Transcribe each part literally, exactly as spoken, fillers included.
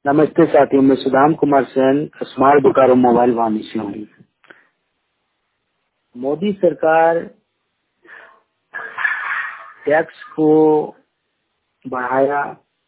नमस्ते साथियों, मैं सुदाम कुमार सेन स्मार्ट बोकारो मोबाइल वाणी से हूँ। मोदी सरकार टैक्स को बढ़ाया,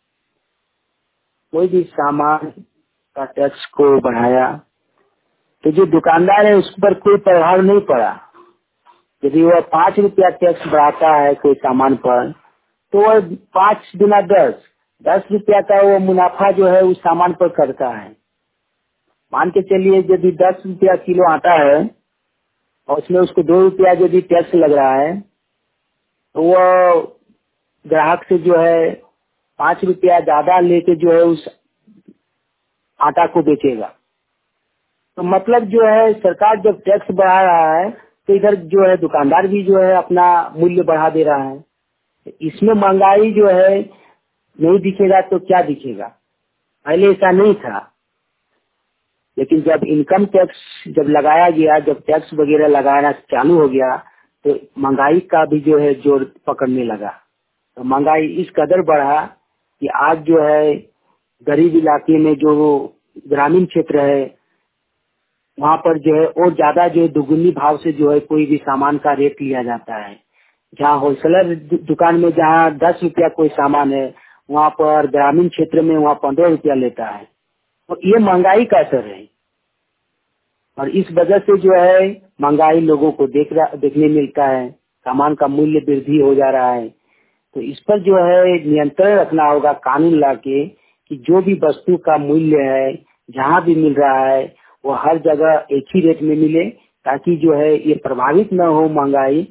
कोई भी सामान का टैक्स को बढ़ाया तो जो दुकानदार है उस पर कोई प्रभाव नहीं पड़ा। यदि वह पाँच रुपया टैक्स बढ़ाता है कोई सामान पर तो वह पाँच गुना दस दस रुपया का वो मुनाफा जो है उस सामान पर करता है। मान के चलिए यदि दस रुपया किलो आटा है और उसमें उसको दो रुपया यदि टैक्स लग रहा है तो वो ग्राहक से जो है पाँच रुपया ज्यादा लेके जो है उस आटा को बेचेगा। तो मतलब जो है सरकार जब टैक्स बढ़ा रहा है तो इधर जो है दुकानदार भी जो है अपना मूल्य बढ़ा दे रहा है। इसमें महंगाई जो है नहीं दिखेगा तो क्या दिखेगा? पहले ऐसा नहीं था, लेकिन जब इनकम टैक्स जब लगाया गया, जब टैक्स वगैरह लगाना चालू हो गया तो महंगाई का भी जो है जोर पकड़ने लगा। तो महंगाई इस कदर बढ़ा कि आज जो है गरीब इलाके में जो ग्रामीण क्षेत्र है वहाँ पर जो है और ज्यादा जो है दुगुनी भाव से जो है कोई भी सामान का रेट लिया जाता है। जहाँ होलसेलर दुकान में जहाँ दस रुपया कोई सामान है वहाँ पर ग्रामीण क्षेत्र में वहाँ पंद्रह रुपया लेता है। तो ये महंगाई का असर है और इस वजह से जो है महंगाई लोगों को देख रहा देखने मिलता है, सामान का मूल्य वृद्धि हो जा रहा है। तो इस पर जो है नियंत्रण रखना होगा कानून ला के कि जो भी वस्तु का मूल्य है जहाँ भी मिल रहा है वो हर जगह एक ही रेट में मिले, ताकि जो है ये प्रभावित न हो महंगाई